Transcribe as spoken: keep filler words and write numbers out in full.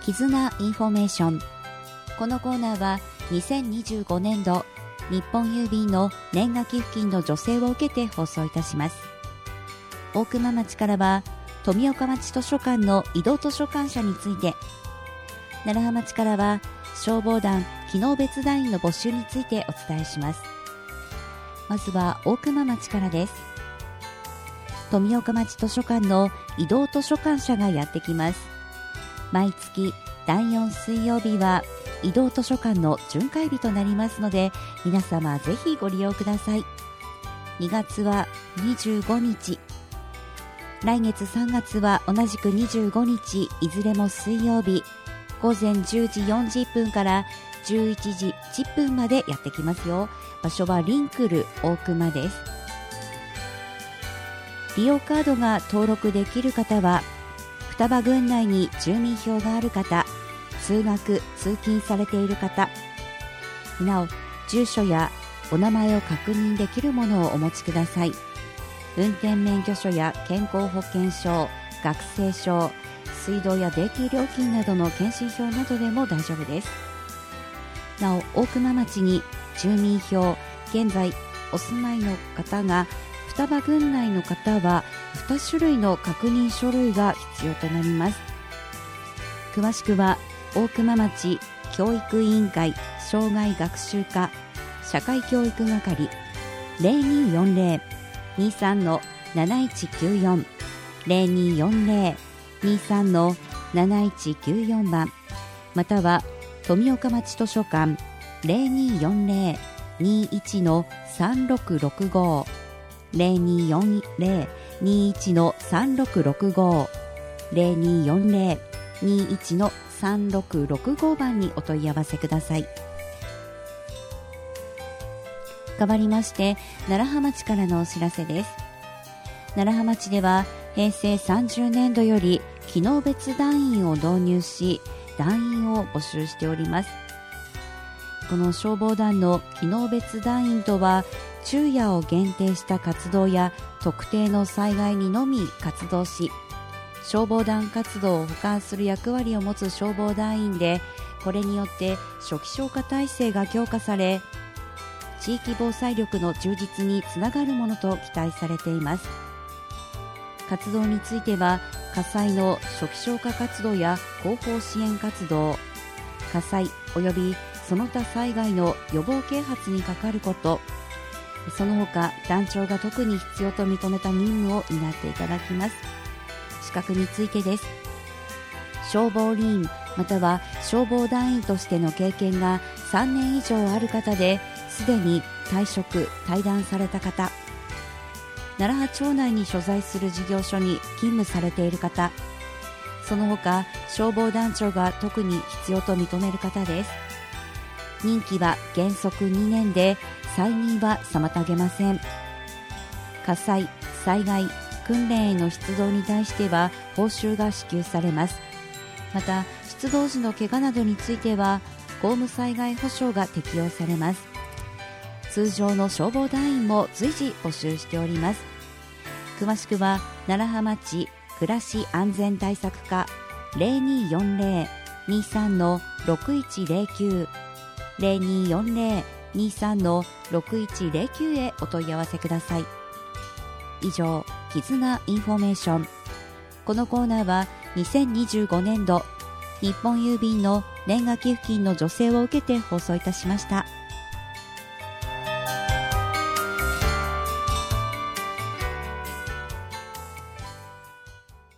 絆インフォメーション。このコーナーはにせんにじゅうごねんど日本郵便の年賀寄付金の助成を受けて放送いたします。大熊町からは富岡町図書館の移動図書館舎について、楢葉町からは消防団機能別団員の募集についてお伝えします。まずは大熊町からです。富岡町図書館の移動図書館舎がやってきます。毎月だいよん水曜日は移動図書館の巡回日となりますので、皆様ぜひご利用ください。にがつはにじゅうごにち、来月さんがつは同じくにじゅうごにち、いずれも水曜日、ごぜんじゅうじよんじゅっぷんからじゅういちじじゅっぷんまでやってきますよ。場所はリンクル大熊です。利用カードが登録できる方は、双葉郡内に住民票がある方、通学・通勤されている方、なお住所やお名前を確認できるものをお持ちください。運転免許証や健康保険証、学生証、水道や電気料金などの検診票などでも大丈夫です。なお大熊町に住民票、現在お住まいの方が双葉郡内の方はに種類の確認書類が必要となります。詳しくは大熊町教育委員会障害学習課社会教育係 ゼロにーよんゼロ にさん なないちきゅうよん ゼロにーよんゼロ にさん なないちきゅうよん 番、または富岡町図書館 ゼロにーよんゼロ にいち さんろくろくご ゼロにーよんゼロ にいち さんろくろくご ゼロにーよんゼロ にいち さんろくろくご番にお問い合わせください。変わりまして楢葉町からのお知らせです。楢葉町ではへいせいさんじゅうねんどより機能別団員を導入し、団員を募集しております。この消防団の機能別団員とは、昼夜を限定した活動や特定の災害にのみ活動し、消防団活動を補完する役割を持つ消防団員で、これによって初期消火体制が強化され、地域防災力の充実につながるものと期待されています。活動については、火災の初期消火活動や後方支援活動、火災及びその他災害の予防啓発にかかること、その他団長が特に必要と認めた任務を担っていただきます。資格についてです。消防理員または消防団員としての経験がさんねん以上ある方で、すでに退職・退団された方、楢葉町内に所在する事業所に勤務されている方、その他消防団長が特に必要と認める方です。任期は原則にねんで、再任は妨げません。火災・災害・訓練への出動に対しては報酬が支給されます。また出動時の怪我などについては公務災害保障が適用されます。通常の消防団員も随時募集しております。詳しくは楢葉町暮らし安全対策課 ゼロにーよんゼロ にさん ろくいちゼロきゅう ゼロにーよんゼロ にさん ろくいちゼロきゅう へお問い合わせください。以上、絆インフォメーション。このコーナーはにせんにじゅうごねんど日本郵便の年賀寄付金の助成を受けて放送いたしました。